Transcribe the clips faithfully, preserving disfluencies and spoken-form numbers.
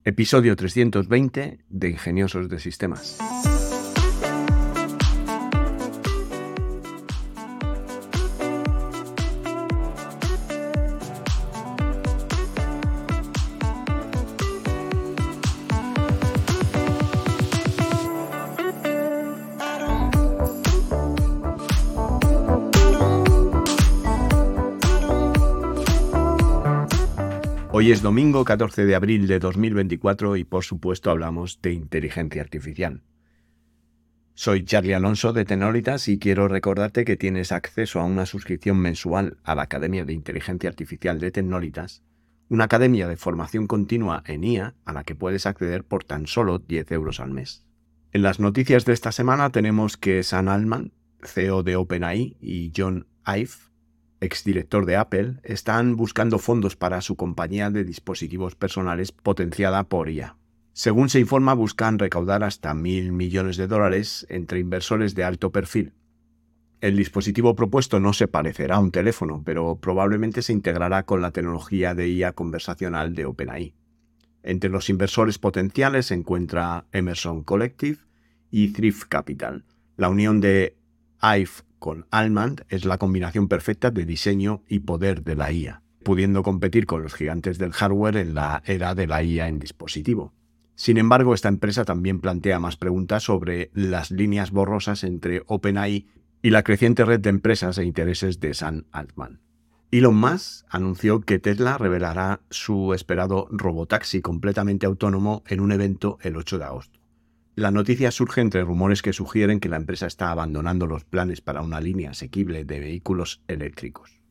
Episodio trescientos veinte de Ingeniosos de Sistemas. Hoy es domingo catorce de abril de dos mil veinticuatro y por supuesto hablamos de inteligencia artificial. Soy Charlie Alonso de Tecnolitas y quiero recordarte que tienes acceso a una suscripción mensual a la Academia de Inteligencia Artificial de Tecnolitas, una academia de formación continua en I A a la que puedes acceder por tan solo diez euros al mes. En las noticias de esta semana tenemos que Sam Altman, C E O de OpenAI, y John Ive, exdirector de Apple, están buscando fondos para su compañía de dispositivos personales potenciada por I A. Según se informa, buscan recaudar hasta mil millones de dólares entre inversores de alto perfil. El dispositivo propuesto no se parecerá a un teléfono, pero probablemente se integrará con la tecnología de I A conversacional de OpenAI. Entre los inversores potenciales se encuentra Emerson Collective y Thrift Capital. La unión de Ive con Altman es la combinación perfecta de diseño y poder de la I A, pudiendo competir con los gigantes del hardware en la era de la I A en dispositivo. Sin embargo, esta empresa también plantea más preguntas sobre las líneas borrosas entre OpenAI y la creciente red de empresas e intereses de Sam Altman. Elon Musk anunció que Tesla revelará su esperado robotaxi completamente autónomo en un evento el ocho de agosto. La noticia surge entre rumores que sugieren que la empresa está abandonando los planes para una línea asequible de vehículos eléctricos.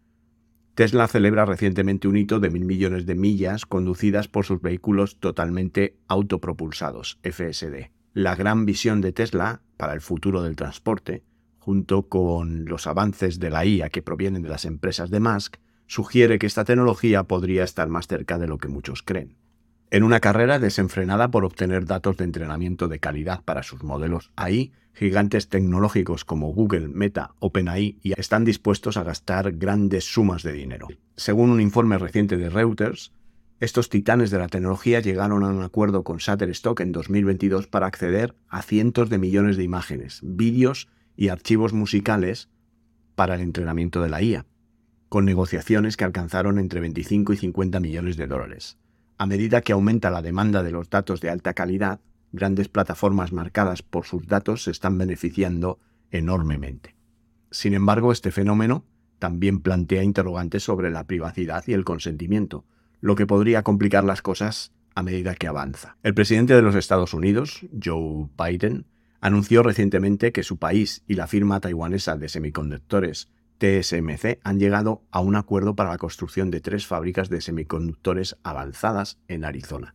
Tesla celebra recientemente un hito de mil millones de millas conducidas por sus vehículos totalmente autopropulsados, F S D. La gran visión de Tesla para el futuro del transporte, junto con los avances de la I A que provienen de las empresas de Musk, sugiere que esta tecnología podría estar más cerca de lo que muchos creen. En una carrera desenfrenada por obtener datos de entrenamiento de calidad para sus modelos A I, gigantes tecnológicos como Google, Meta, OpenAI están dispuestos a gastar grandes sumas de dinero. Según un informe reciente de Reuters, estos titanes de la tecnología llegaron a un acuerdo con Shutterstock en dos mil veintidós para acceder a cientos de millones de imágenes, vídeos y archivos musicales para el entrenamiento de la I A, con negociaciones que alcanzaron entre veinticinco y cincuenta millones de dólares. A medida que aumenta la demanda de los datos de alta calidad, grandes plataformas marcadas por sus datos se están beneficiando enormemente. Sin embargo, este fenómeno también plantea interrogantes sobre la privacidad y el consentimiento, lo que podría complicar las cosas a medida que avanza. El presidente de los Estados Unidos, Joe Biden, anunció recientemente que su país y la firma taiwanesa de semiconductores T S M C han llegado a un acuerdo para la construcción de tres fábricas de semiconductores avanzadas en Arizona.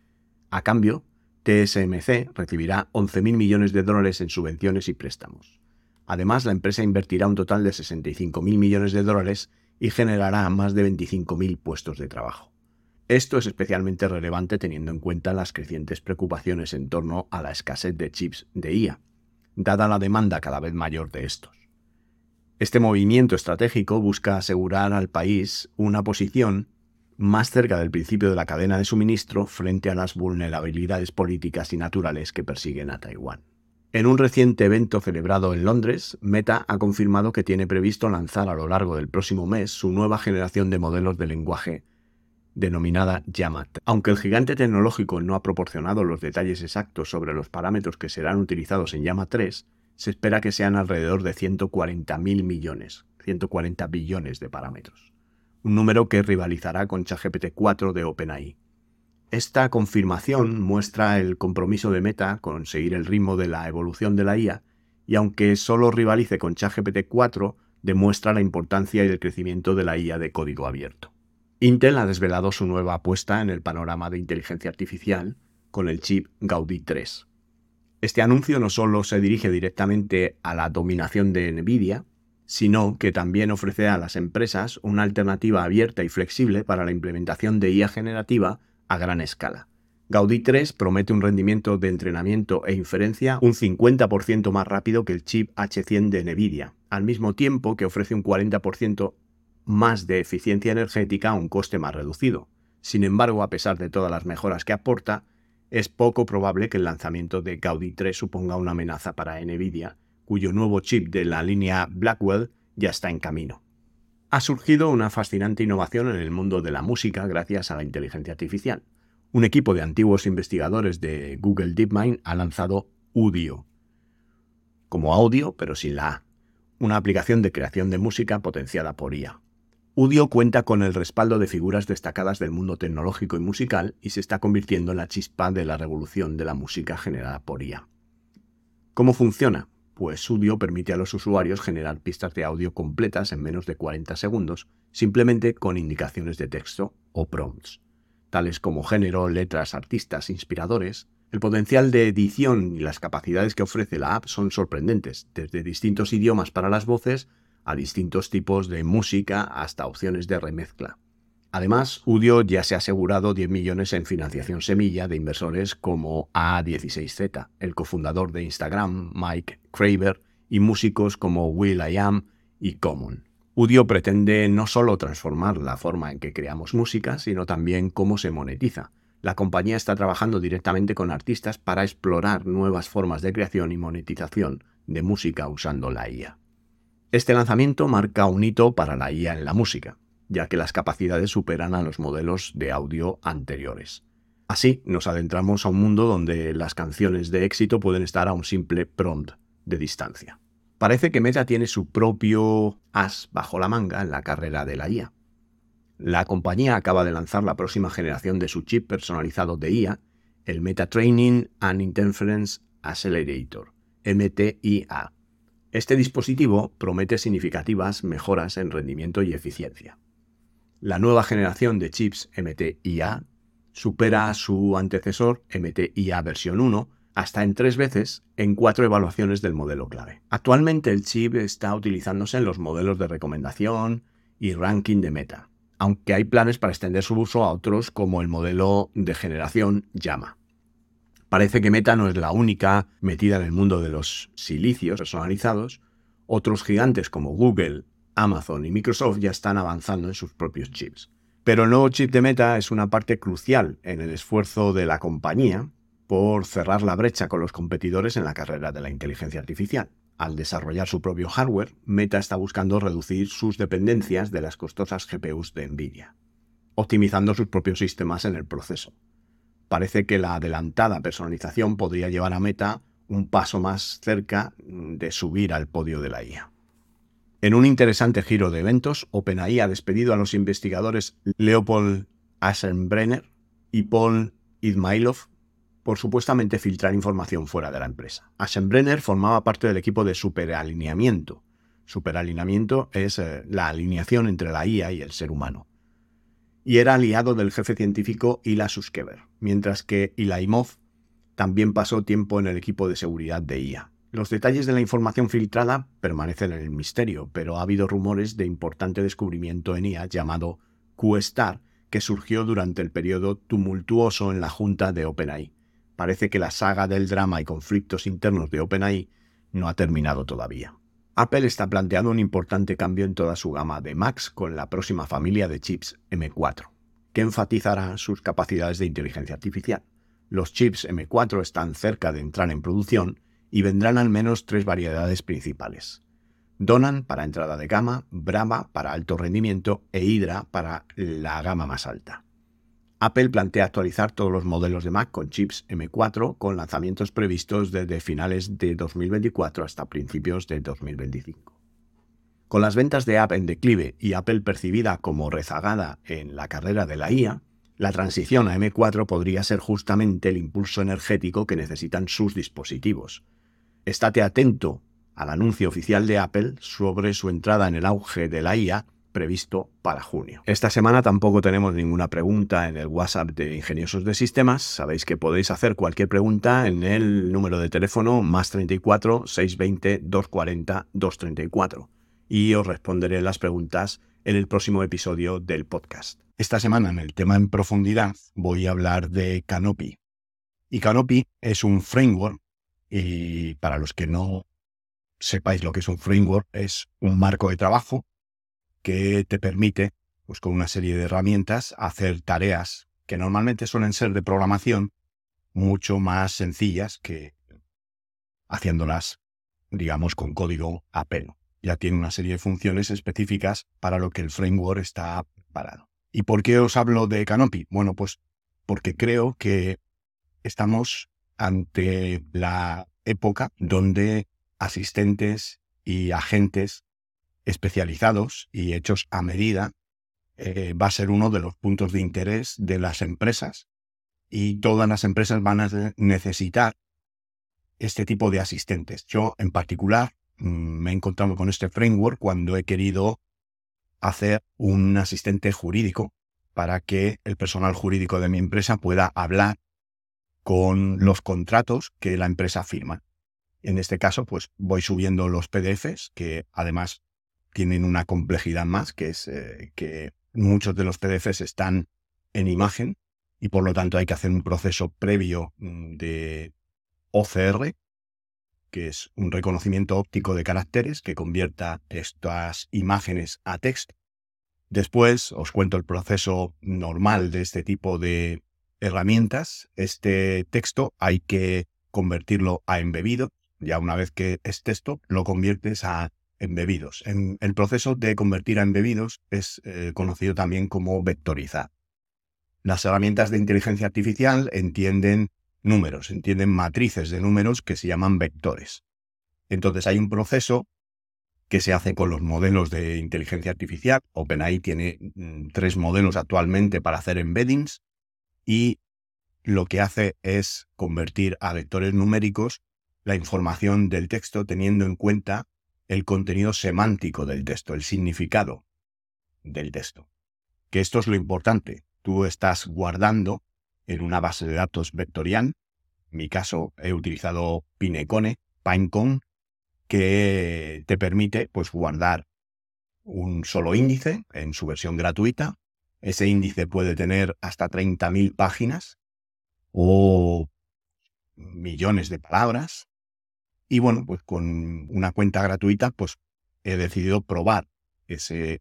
A cambio, T S M C recibirá once mil millones de dólares en subvenciones y préstamos. Además, la empresa invertirá un total de sesenta y cinco mil millones de dólares y generará más de veinticinco mil puestos de trabajo. Esto es especialmente relevante teniendo en cuenta las crecientes preocupaciones en torno a la escasez de chips de I A, dada la demanda cada vez mayor de estos. Este movimiento estratégico busca asegurar al país una posición más cerca del principio de la cadena de suministro frente a las vulnerabilidades políticas y naturales que persiguen a Taiwán. En un reciente evento celebrado en Londres, Meta ha confirmado que tiene previsto lanzar a lo largo del próximo mes su nueva generación de modelos de lenguaje denominada Llama. Aunque el gigante tecnológico no ha proporcionado los detalles exactos sobre los parámetros que serán utilizados en Llama tres, se espera que sean alrededor de ciento cuarenta mil millones, ciento cuarenta billones de parámetros, un número que rivalizará con ChatGPT cuatro de OpenAI. Esta confirmación muestra el compromiso de Meta con seguir el ritmo de la evolución de la I A y aunque solo rivalice con ChatGPT cuatro, demuestra la importancia y el crecimiento de la I A de código abierto. Intel ha desvelado su nueva apuesta en el panorama de inteligencia artificial con el chip Gaudi tres. Este anuncio no solo se dirige directamente a la dominación de NVIDIA, sino que también ofrece a las empresas una alternativa abierta y flexible para la implementación de I A generativa a gran escala. Gaudi tres promete un rendimiento de entrenamiento e inferencia un cincuenta por ciento más rápido que el chip H cien de NVIDIA, al mismo tiempo que ofrece un cuarenta por ciento más de eficiencia energética a un coste más reducido. Sin embargo, a pesar de todas las mejoras que aporta, es poco probable que el lanzamiento de Gaudi tres suponga una amenaza para Nvidia, cuyo nuevo chip de la línea Blackwell ya está en camino. Ha surgido una fascinante innovación en el mundo de la música gracias a la inteligencia artificial. Un equipo de antiguos investigadores de Google DeepMind ha lanzado Udio, como audio pero sin la A, una aplicación de creación de música potenciada por I A. Udio cuenta con el respaldo de figuras destacadas del mundo tecnológico y musical y se está convirtiendo en la chispa de la revolución de la música generada por I A. ¿Cómo funciona? Pues Udio permite a los usuarios generar pistas de audio completas en menos de cuarenta segundos, simplemente con indicaciones de texto o prompts, tales como género, letras, artistas, inspiradores. El potencial de edición y las capacidades que ofrece la app son sorprendentes, desde distintos idiomas para las voces a distintos tipos de música hasta opciones de remezcla. Además, Udio ya se ha asegurado diez millones en financiación semilla de inversores como A dieciséis Z, el cofundador de Instagram, Mike Craver, y músicos como will.i.am y Common. Udio pretende no solo transformar la forma en que creamos música, sino también cómo se monetiza. La compañía está trabajando directamente con artistas para explorar nuevas formas de creación y monetización de música usando la I A. Este lanzamiento marca un hito para la I A en la música, ya que las capacidades superan a los modelos de audio anteriores. Así, nos adentramos a un mundo donde las canciones de éxito pueden estar a un simple prompt de distancia. Parece que Meta tiene su propio as bajo la manga en la carrera de la I A. La compañía acaba de lanzar la próxima generación de su chip personalizado de I A, el Meta Training and Inference Accelerator, M T I A. Este dispositivo promete significativas mejoras en rendimiento y eficiencia. La nueva generación de chips M T I A supera a su antecesor M T I A versión uno hasta en tres veces en cuatro evaluaciones del modelo clave. Actualmente el chip está utilizándose en los modelos de recomendación y ranking de Meta, aunque hay planes para extender su uso a otros como el modelo de generación Llama. Parece que Meta no es la única metida en el mundo de los silicios personalizados. Otros gigantes como Google, Amazon y Microsoft ya están avanzando en sus propios chips. Pero el nuevo chip de Meta es una parte crucial en el esfuerzo de la compañía por cerrar la brecha con los competidores en la carrera de la inteligencia artificial. Al desarrollar su propio hardware, Meta está buscando reducir sus dependencias de las costosas G P Us de Nvidia, optimizando sus propios sistemas en el proceso. Parece que la adelantada personalización podría llevar a Meta un paso más cerca de subir al podio de la I A. En un interesante giro de eventos, OpenAI ha despedido a los investigadores Leopold Aschenbrenner y Paul Izmailov por supuestamente filtrar información fuera de la empresa. Aschenbrenner formaba parte del equipo de superalineamiento. Superalineamiento es eh, la alineación entre la I A y el ser humano. Y era aliado del jefe científico Ila Sutskever, mientras que Ilaimov también pasó tiempo en el equipo de seguridad de I A. Los detalles de la información filtrada permanecen en el misterio, pero ha habido rumores de importante descubrimiento en I A llamado Q-Star, que surgió durante el periodo tumultuoso en la junta de OpenAI. Parece que la saga del drama y conflictos internos de OpenAI no ha terminado todavía. Apple está planteando un importante cambio en toda su gama de Macs con la próxima familia de chips M cuatro, que enfatizará sus capacidades de inteligencia artificial. Los chips M cuatro están cerca de entrar en producción y vendrán al menos tres variedades principales: Donan para entrada de gama, Brava para alto rendimiento e Hydra para la gama más alta. Apple plantea actualizar todos los modelos de Mac con chips M cuatro con lanzamientos previstos desde finales de dos mil veinticuatro hasta principios de dos mil veinticinco. Con las ventas de App en declive y Apple percibida como rezagada en la carrera de la I A, la transición a M cuatro podría ser justamente el impulso energético que necesitan sus dispositivos. Estate atento al anuncio oficial de Apple sobre su entrada en el auge de la I A previsto para junio. Esta semana tampoco tenemos ninguna pregunta en el WhatsApp de Ingeniosos de Sistemas. Sabéis que podéis hacer cualquier pregunta en el número de teléfono más treinta y cuatro, seiscientos veinte, doscientos cuarenta, doscientos treinta y cuatro y os responderé las preguntas en el próximo episodio del podcast. Esta semana en el tema en profundidad voy a hablar de Canopy. Y Canopy es un framework, y para los que no sepáis lo que es un framework, es un marco de trabajo que te permite pues con una serie de herramientas, hacer tareas que normalmente suelen ser de programación mucho más sencillas que haciéndolas, digamos, con código a pelo. Ya tiene una serie de funciones específicas para lo que el framework está preparado. ¿Y por qué os hablo de Canopy? Bueno, pues porque creo que estamos ante la época donde asistentes y agentes especializados y hechos a medida eh, va a ser uno de los puntos de interés de las empresas, y todas las empresas van a necesitar este tipo de asistentes. Yo, en particular, me he encontrado con este framework cuando he querido hacer un asistente jurídico para que el personal jurídico de mi empresa pueda hablar con los contratos que la empresa firma. En este caso, pues voy subiendo los P D Efes, que además tienen una complejidad más, que es eh, que muchos de los P D Efes están en imagen y por lo tanto hay que hacer un proceso previo de O C R, que es un reconocimiento óptico de caracteres que convierta estas imágenes a texto. Después os cuento el proceso normal de este tipo de herramientas. Este texto hay que convertirlo a embebido. Ya una vez que es texto, lo conviertes a embebidos. En el proceso de convertir a embebidos es eh, conocido también como vectorizar. Las herramientas de inteligencia artificial entienden números, entienden matrices de números que se llaman vectores. Entonces hay un proceso que se hace con los modelos de inteligencia artificial. OpenAI tiene mm, tres modelos actualmente para hacer embeddings, y lo que hace es convertir a vectores numéricos la información del texto teniendo en cuenta el contenido semántico del texto, el significado del texto. Que esto es lo importante. Tú estás guardando en una base de datos vectorial. En mi caso he utilizado Pinecone, Pinecone, que te permite pues guardar un solo índice en su versión gratuita. Ese índice puede tener hasta treinta mil páginas o millones de palabras. Y bueno, pues con una cuenta gratuita pues he decidido probar ese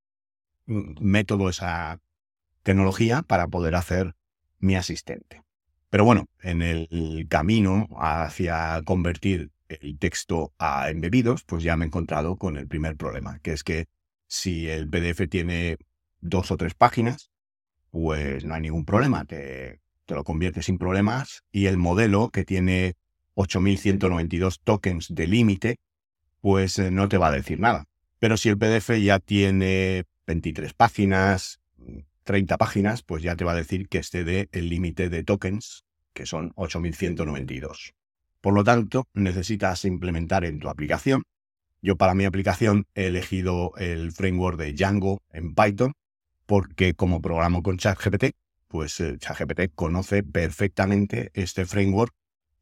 método, esa tecnología para poder hacer mi asistente. Pero bueno, en el camino hacia convertir el texto a embebidos, pues ya me he encontrado con el primer problema, que es que si el P D F tiene dos o tres páginas, pues no hay ningún problema, te, te lo convierte sin problemas, y el modelo, que tiene ocho mil ciento noventa y dos tokens de límite, pues eh, no te va a decir nada. Pero si el P D F ya tiene veintitrés páginas, treinta páginas, pues ya te va a decir que excede el límite de tokens, que son ocho mil ciento noventa y dos. Por lo tanto, necesitas implementar en tu aplicación. Yo para mi aplicación he elegido el framework de Django en Python, porque como programo con ChatGPT, pues eh, ChatGPT conoce perfectamente este framework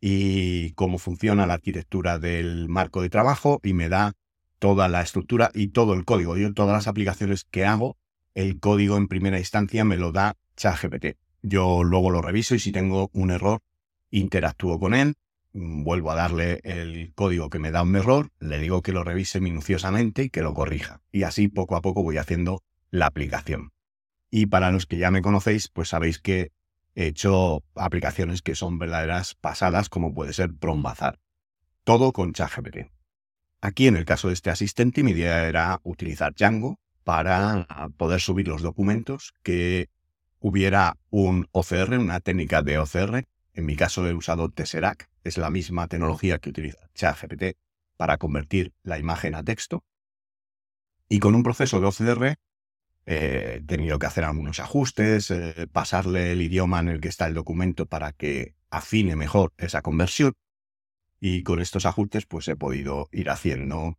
y cómo funciona la arquitectura del marco de trabajo, y me da toda la estructura y todo el código. Yo todas las aplicaciones que hago, el código en primera instancia me lo da ChatGPT. Yo luego lo reviso y si tengo un error, interactúo con él, vuelvo a darle el código que me da un error, le digo que lo revise minuciosamente y que lo corrija. Y así poco a poco voy haciendo la aplicación. Y para los que ya me conocéis, pues sabéis que he hecho aplicaciones que son verdaderas pasadas, como puede ser Prombazar. Todo con ChatGPT. Aquí, en el caso de este asistente, mi idea era utilizar Django para poder subir los documentos, que hubiera un O C R, una técnica de O C R. En mi caso he usado Tesseract, es la misma tecnología que utiliza ChatGPT para convertir la imagen a texto. Y con un proceso de O C R eh, he tenido que hacer algunos ajustes, eh, pasarle el idioma en el que está el documento para que afine mejor esa conversión. Y con estos ajustes pues he podido ir haciendo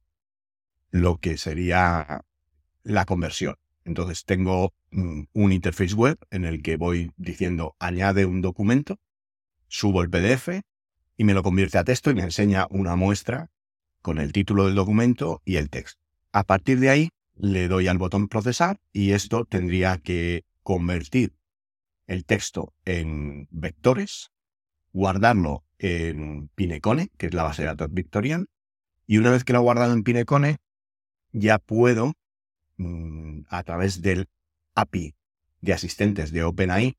lo que sería la conversión. Entonces tengo mm, un interface web en el que voy diciendo añade un documento, subo el P D F y me lo convierte a texto y me enseña una muestra con el título del documento y el texto. A partir de ahí le doy al botón procesar y esto tendría que convertir el texto en vectores, guardarlo en Pinecone, que es la base de datos Victorian, y una vez que lo he guardado en Pinecone, ya puedo, mmm, a través del A P I de asistentes de OpenAI,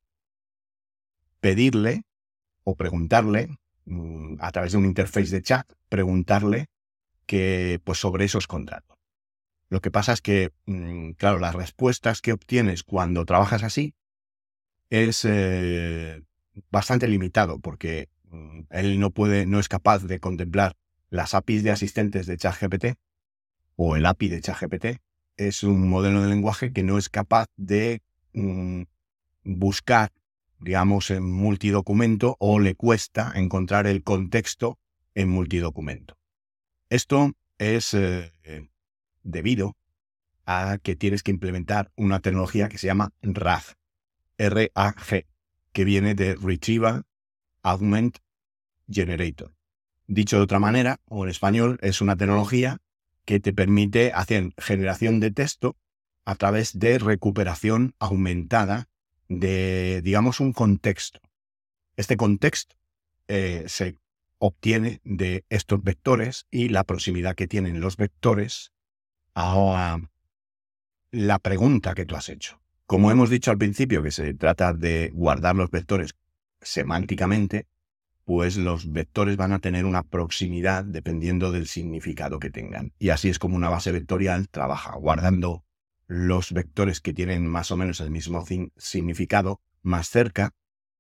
pedirle o preguntarle mmm, a través de un interface de chat, preguntarle que, pues, sobre esos contratos. Lo que pasa es que, mmm, claro, las respuestas que obtienes cuando trabajas así es eh, bastante limitado, porque mmm, él no puede, no es capaz de contemplar las A P Is de asistentes de ChatGPT o el A P I de ChatGPT. Es un modelo de lenguaje que no es capaz de mmm, buscar, digamos, en multidocumento, o le cuesta encontrar el contexto en multidocumento. Esto es eh, debido a que tienes que implementar una tecnología que se llama R A G, R A G, que viene de Retrieval Augment Generator. Dicho de otra manera, o en español, es una tecnología que te permite hacer generación de texto a través de recuperación aumentada de, digamos, un contexto. Este contexto eh, se obtiene de estos vectores y la proximidad que tienen los vectores a la pregunta que tú has hecho. Como hemos dicho al principio, que se trata de guardar los vectores semánticamente, pues los vectores van a tener una proximidad dependiendo del significado que tengan. Y así es como una base vectorial trabaja, guardando los vectores que tienen más o menos el mismo significado más cerca,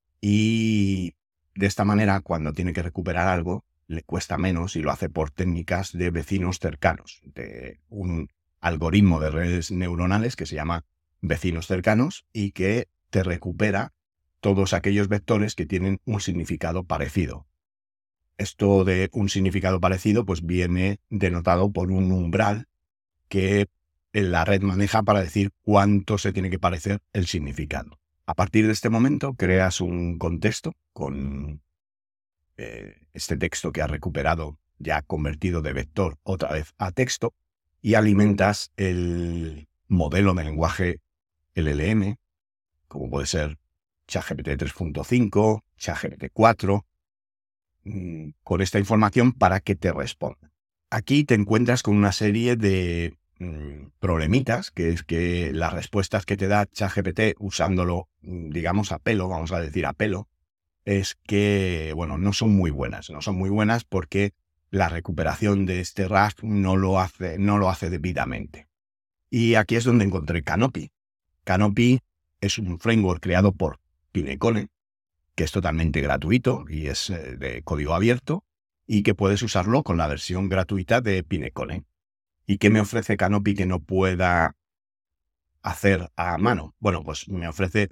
y de esta manera, cuando tiene que recuperar algo, le cuesta menos, y lo hace por técnicas de vecinos cercanos, de un algoritmo de redes neuronales que se llama vecinos cercanos y que te recupera todos aquellos vectores que tienen un significado parecido. Esto de un significado parecido pues viene denotado por un umbral que la red maneja para decir cuánto se tiene que parecer el significado. A partir de este momento creas un contexto con eh, este texto que has recuperado ya convertido de vector otra vez a texto, y alimentas el modelo de lenguaje L L M, como puede ser ChatGPT tres punto cinco, ChatGPT cuatro, mmm, con esta información para que te responda. Aquí te encuentras con una serie de mmm, problemitas, que es que las respuestas que te da ChatGPT usándolo, digamos, a pelo, vamos a decir a pelo, es que, bueno, no son muy buenas. No son muy buenas porque la recuperación de este R A G no lo hace, no lo hace debidamente. Y aquí es donde encontré Canopy. Canopy es un framework creado por Pinecone, que es totalmente gratuito y es eh, de código abierto, y que puedes usarlo con la versión gratuita de Pinecone. ¿Y qué me ofrece Canopy que no pueda hacer a mano? Bueno, pues me ofrece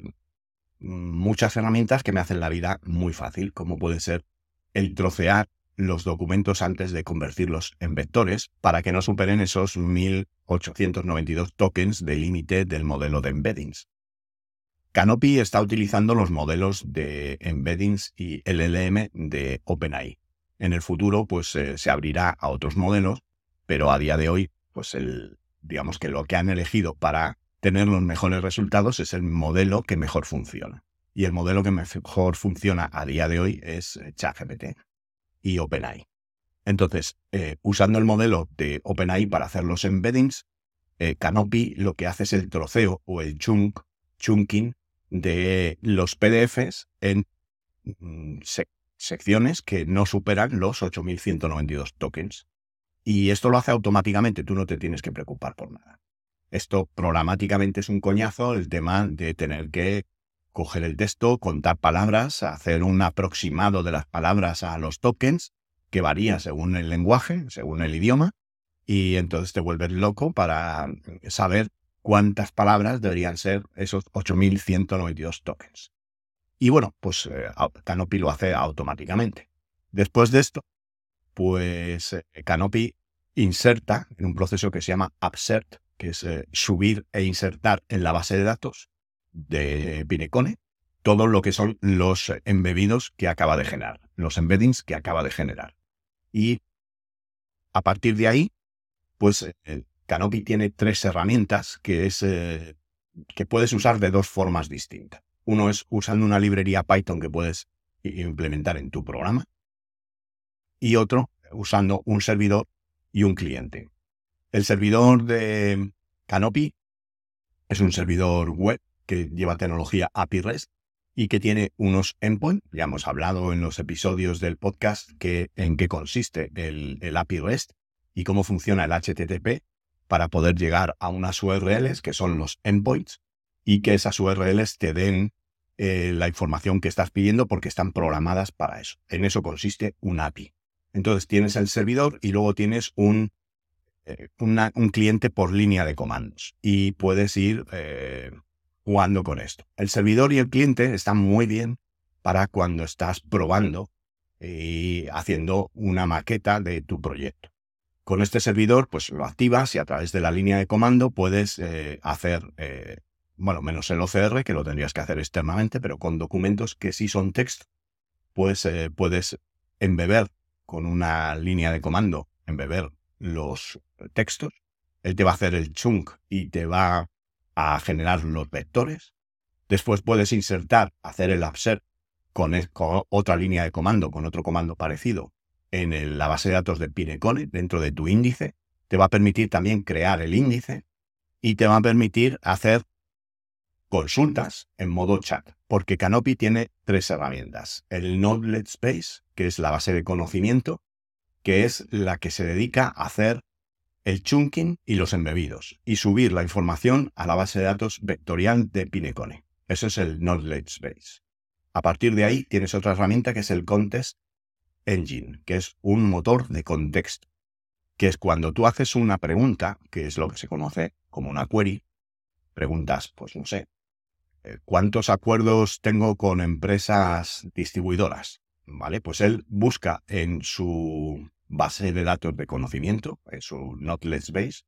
muchas herramientas que me hacen la vida muy fácil, como puede ser el trocear los documentos antes de convertirlos en vectores para que no superen esos mil ochocientos noventa y dos tokens de límite del modelo de embeddings. Canopy está utilizando los modelos de embeddings y L L M de OpenAI. En el futuro, pues eh, se abrirá a otros modelos, pero a día de hoy, pues el, digamos que lo que han elegido para tener los mejores resultados es el modelo que mejor funciona. Y el modelo que mejor funciona a día de hoy es ChatGPT y OpenAI. Entonces, eh, usando el modelo de OpenAI para hacer los embeddings, eh, Canopy lo que hace es el troceo o el chunk, chunking de los P D Fs en mm, sec secciones que no superan los ocho mil ciento noventa y dos tokens. Y esto lo hace automáticamente, tú no te tienes que preocupar por nada. Esto programáticamente es un coñazo, el tema de tener que coger el texto, contar palabras, hacer un aproximado de las palabras a los tokens, que varía según el lenguaje, según el idioma, y entonces te vuelves loco para saber cuántas palabras deberían ser esos ocho mil ciento noventa y dos tokens. Y bueno, pues eh, Canopy lo hace automáticamente. Después de esto, pues eh, Canopy inserta en un proceso que se llama upsert, que es eh, subir e insertar en la base de datos de Pinecone todo lo que son los embebidos que acaba de generar, los embeddings que acaba de generar. Y a partir de ahí, pues eh, Canopy tiene tres herramientas que, es, eh, que puedes usar de dos formas distintas. Uno es usando una librería Python que puedes implementar en tu programa, y otro usando un servidor y un cliente. El servidor de Canopy es un servidor web que lleva tecnología A P I REST y que tiene unos endpoints. Ya hemos hablado en los episodios del podcast que, en qué consiste el, el A P I REST y cómo funciona el H T T P para poder llegar a unas U R Ls que son los endpoints y que esas U R Ls te den eh, la información que estás pidiendo porque están programadas para eso. En eso consiste un A P I. Entonces tienes el servidor y luego tienes un, eh, una, un cliente por línea de comandos y puedes ir eh, jugando con esto. El servidor y el cliente están muy bien para cuando estás probando y haciendo una maqueta de tu proyecto. Con este servidor, pues lo activas y a través de la línea de comando puedes eh, hacer, eh, bueno, menos el O C R, que lo tendrías que hacer externamente, pero con documentos que sí son texto, pues eh, puedes embeber con una línea de comando, embeber los textos. Él te va a hacer el chunk y te va a generar los vectores. Después puedes insertar, hacer el upsert con, con otra línea de comando, con otro comando parecido, en el, la base de datos de Pinecone, dentro de tu índice. Te va a permitir también crear el índice y te va a permitir hacer consultas en modo chat, porque Canopy tiene tres herramientas. El Knowledge Base, que es la base de conocimiento, que es la que se dedica a hacer el chunking y los embebidos y subir la información a la base de datos vectorial de Pinecone. Eso es el Knowledge Base. A partir de ahí tienes otra herramienta que es el Context Engine, que es un motor de contexto, que es cuando tú haces una pregunta, que es lo que se conoce como una query, preguntas, pues no sé, ¿cuántos acuerdos tengo con empresas distribuidoras? ¿Vale? Pues él busca en su base de datos de conocimiento, en su Knowledge Base,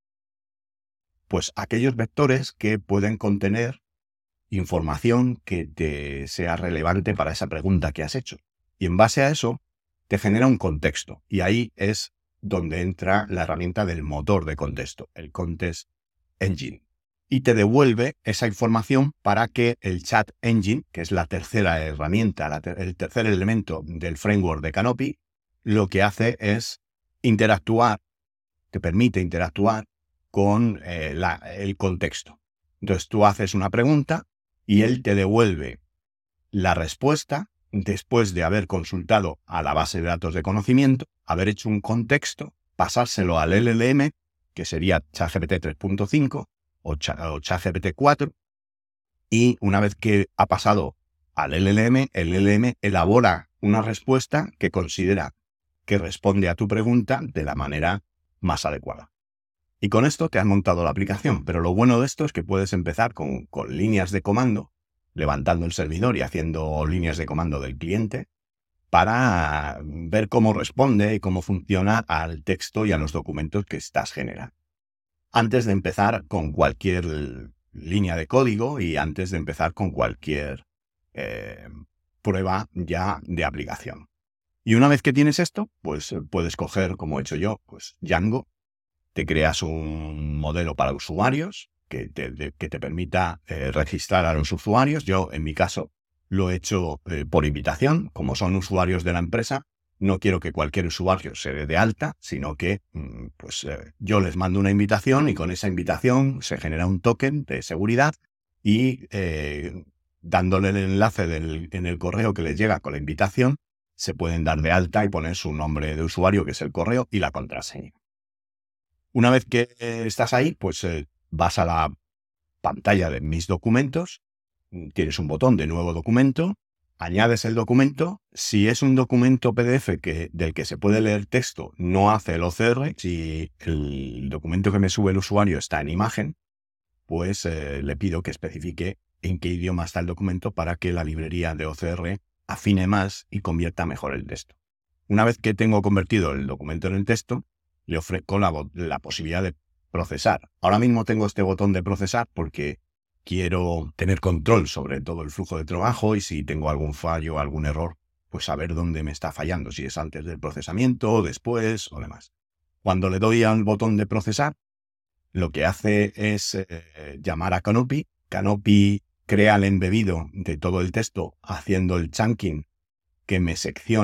pues aquellos vectores que pueden contener información que te sea relevante para esa pregunta que has hecho. Y en base a eso, te genera un contexto. Y ahí es donde entra la herramienta del motor de contexto, el Context Engine. Y te devuelve esa información para que el Chat Engine, que es la tercera herramienta, la ter- el tercer elemento del framework de Canopy, lo que hace es interactuar, te permite interactuar con eh, la, el contexto. Entonces tú haces una pregunta y él te devuelve la respuesta después de haber consultado a la base de datos de conocimiento, haber hecho un contexto, pasárselo al L L M, que sería ChatGPT tres punto cinco o, o ChatGPT cuatro, y una vez que ha pasado al L L M, el L L M elabora una respuesta que considera que responde a tu pregunta de la manera más adecuada. Y con esto te has montado la aplicación, pero lo bueno de esto es que puedes empezar con, con líneas de comando, levantando el servidor y haciendo líneas de comando del cliente para ver cómo responde y cómo funciona al texto y a los documentos que estás generando. Antes de empezar con cualquier línea de código y antes de empezar con cualquier eh, prueba ya de aplicación. Y una vez que tienes esto, pues puedes coger, como he hecho yo, pues Django, te creas un modelo para usuarios que te, de, que te permita eh, registrar a los usuarios. Yo, en mi caso, lo he hecho eh, por invitación. Como son usuarios de la empresa, no quiero que cualquier usuario se dé de alta, sino que mm, pues, eh, yo les mando una invitación y con esa invitación se genera un token de seguridad y eh, dándole el enlace del, en el correo que les llega con la invitación, se pueden dar de alta y poner su nombre de usuario, que es el correo, y la contraseña. Una vez que eh, estás ahí, pues eh, vas a la pantalla de mis documentos, tienes un botón de nuevo documento, añades el documento. Si es un documento P D F que, del que se puede leer texto, no hace el O C R. Si el documento que me sube el usuario está en imagen, pues eh, le pido que especifique en qué idioma está el documento para que la librería de O C R afine más y convierta mejor el texto. Una vez que tengo convertido el documento en el texto, le ofrezco la, la posibilidad de procesar. Ahora mismo tengo este botón de procesar porque quiero tener control sobre todo el flujo de trabajo y si tengo algún fallo, algún error, pues saber dónde me está fallando, si es antes del procesamiento, después o demás. Cuando le doy al botón de procesar, lo que hace es eh, llamar a Canopy. Canopy crea el embebido de todo el texto haciendo el chunking que me secciona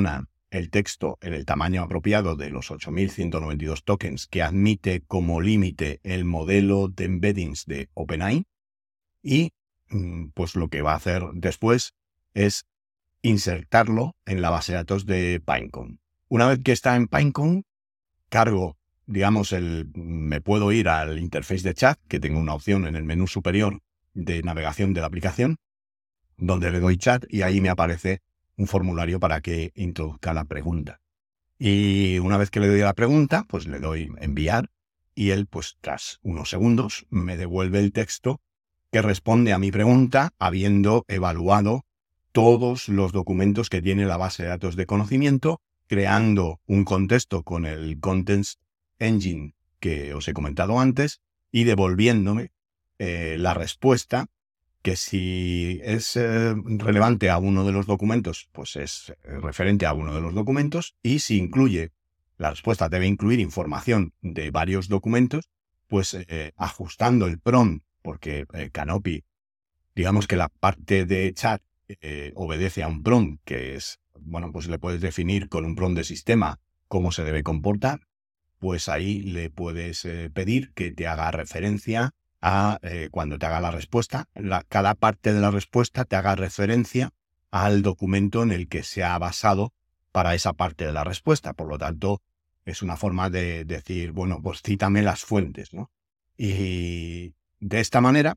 el texto en el tamaño apropiado de los ocho mil ciento noventa y dos tokens que admite como límite el modelo de embeddings de OpenAI, y pues lo que va a hacer después es insertarlo en la base de datos de Pinecone. Una vez que está en Pinecone, cargo, digamos, el, me puedo ir al interface de chat, que tengo una opción en el menú superior de navegación de la aplicación, donde le doy chat y ahí me aparece un formulario para que introduzca la pregunta. Y una vez que le doy a la pregunta, pues le doy enviar y él, pues tras unos segundos, me devuelve el texto que responde a mi pregunta habiendo evaluado todos los documentos que tiene la base de datos de conocimiento, creando un contexto con el Contents Engine que os he comentado antes y devolviéndome eh, la respuesta, que si es eh, relevante a uno de los documentos, pues es eh, referente a uno de los documentos, y si incluye, la respuesta debe incluir información de varios documentos, pues eh, ajustando el prompt, porque eh, Canopy, digamos que la parte de chat eh, obedece a un prompt, que es, bueno, pues le puedes definir con un prompt de sistema cómo se debe comportar, pues ahí le puedes eh, pedir que te haga referencia a, eh, cuando te haga la respuesta, la, cada parte de la respuesta te haga referencia al documento en el que se ha basado para esa parte de la respuesta. Por lo tanto, es una forma de decir, bueno, pues cítame las fuentes, ¿no? Y de esta manera,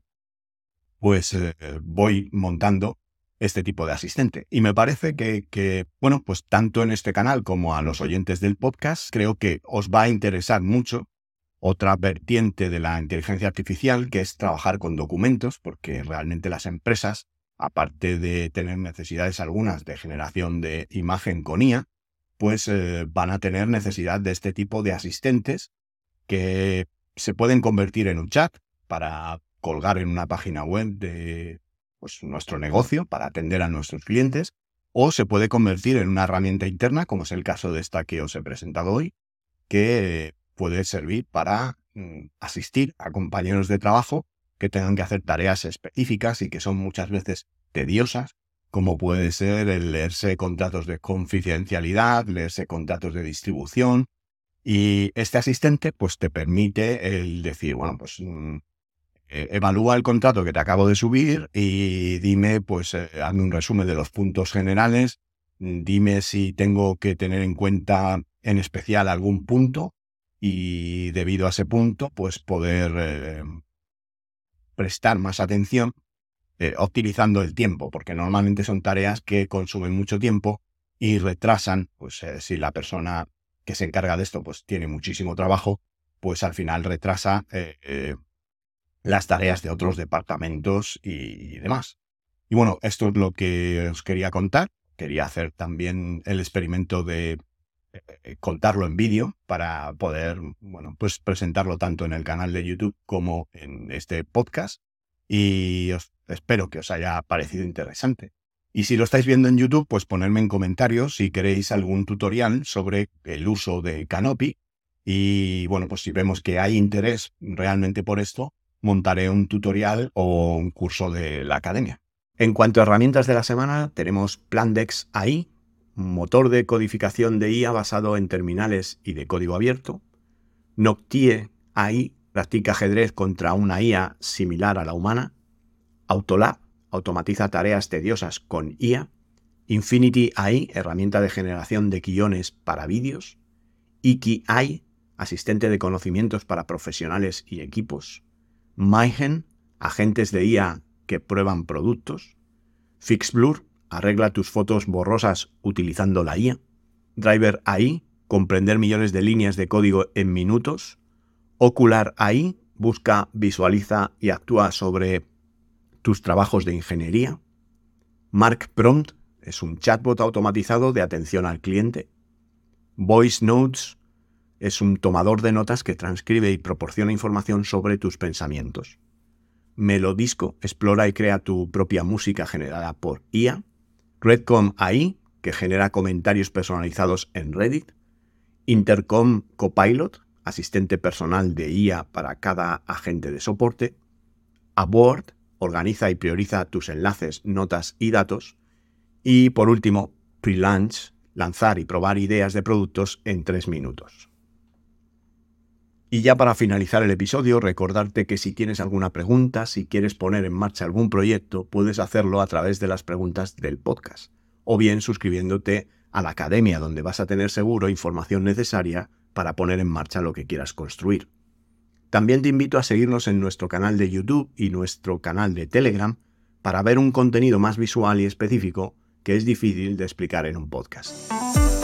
pues eh, voy montando este tipo de asistente. Y me parece que, que, bueno, pues tanto en este canal como a los oyentes del podcast, creo que os va a interesar mucho otra vertiente de la inteligencia artificial, que es trabajar con documentos, porque realmente las empresas, aparte de tener necesidades algunas de generación de imagen con I A, pues eh, van a tener necesidad de este tipo de asistentes que se pueden convertir en un chat para colgar en una página web de pues, nuestro negocio, para atender a nuestros clientes, o se puede convertir en una herramienta interna, como es el caso de esta que os he presentado hoy, que puede servir para mm, asistir a compañeros de trabajo que tengan que hacer tareas específicas y que son muchas veces tediosas, como puede ser el leerse contratos de confidencialidad, leerse contratos de distribución. Y este asistente pues te permite el decir, bueno, pues mm, eh, evalúa el contrato que te acabo de subir y dime, pues eh, hazme un resumen de los puntos generales, dime si tengo que tener en cuenta en especial algún punto y debido a ese punto, pues poder eh, prestar más atención eh, optimizando el tiempo, porque normalmente son tareas que consumen mucho tiempo y retrasan, pues eh, si la persona que se encarga de esto pues tiene muchísimo trabajo, pues al final retrasa eh, eh, las tareas de otros departamentos y, y demás. Y bueno, esto es lo que os quería contar. Quería hacer también el experimento de eh, contarlo en vídeo para poder, bueno, pues presentarlo tanto en el canal de YouTube como en este podcast. Y os espero que os haya parecido interesante. Y si lo estáis viendo en YouTube, pues ponedme en comentarios si queréis algún tutorial sobre el uso de Canopy. Y bueno, pues si vemos que hay interés realmente por esto, montaré un tutorial o un curso de la academia. En cuanto a herramientas de la semana, tenemos Plandex A I, un motor de codificación de I A basado en terminales y de código abierto. Noctie A I practica ajedrez contra una I A similar a la humana. Autolab automatiza tareas tediosas con I A. Infinity A I, herramienta de generación de guiones para vídeos. Iki A I, asistente de conocimientos para profesionales y equipos. Mayhem, agentes de I A que prueban productos. FixBlur, arregla tus fotos borrosas utilizando la I A. Driver A I, comprender millones de líneas de código en minutos. Ocular A I, busca, visualiza y actúa sobre tus trabajos de ingeniería. Mark Prompt es un chatbot automatizado de atención al cliente. Voice Notes es un tomador de notas que transcribe y proporciona información sobre tus pensamientos. Melodisco explora y crea tu propia música generada por I A. Redcom A I, que genera comentarios personalizados en Reddit. Intercom Copilot, asistente personal de I A para cada agente de soporte. Aboard, organiza y prioriza tus enlaces, notas y datos. Y por último, Prelaunch, lanzar y probar ideas de productos en tres minutos. Y ya para finalizar el episodio, recordarte que si tienes alguna pregunta, si quieres poner en marcha algún proyecto, puedes hacerlo a través de las preguntas del podcast, o bien suscribiéndote a la academia, donde vas a tener seguro información necesaria para poner en marcha lo que quieras construir. También te invito a seguirnos en nuestro canal de YouTube y nuestro canal de Telegram para ver un contenido más visual y específico que es difícil de explicar en un podcast.